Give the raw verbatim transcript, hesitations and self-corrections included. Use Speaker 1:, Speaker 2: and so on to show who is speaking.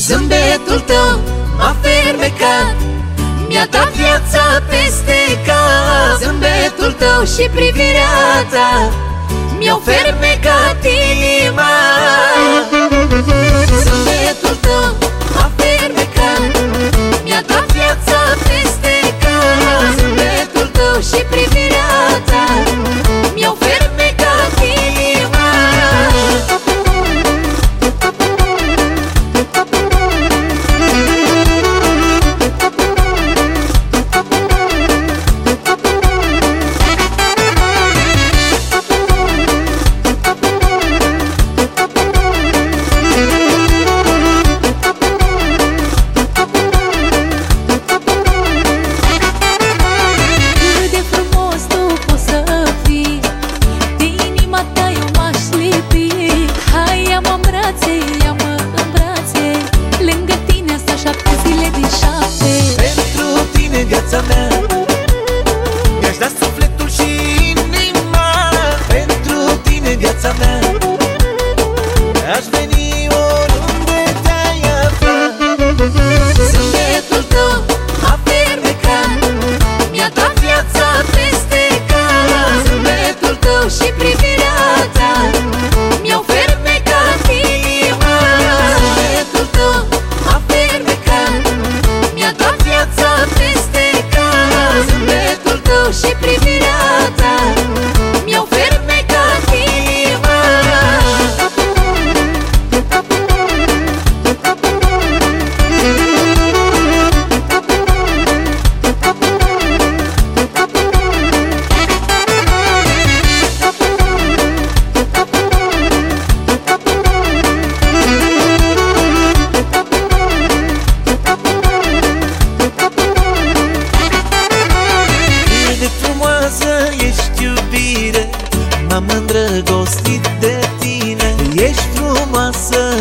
Speaker 1: Zâmbetul tău m-a fermecat, mi-a dat viața peste cap. Zâmbetul tău și privirea ta mi-au fermecat inima. Zâmbetul tău m-a fermecat, mi-a dat viața peste cap. Zâmbetul tău și privirea ta mi-au fermecat inima.
Speaker 2: Mi-aș da sufletul și inima pentru tine, viața mea. Aș veni oriunde te-ai afla.
Speaker 1: Zâmbetul tău m-a fermecat, mi-a dat viața peste cap. Zâmbetul tău și privirea ta mi-au fermecat inima. Zâmbetul tău m-a fermecat, mi-a dat viața peste cap. Zâmbetul tău și privirea ta mi-au fermecat inima.
Speaker 2: Ești iubire, m-am îndrăgostit de tine. Ești frumoasă,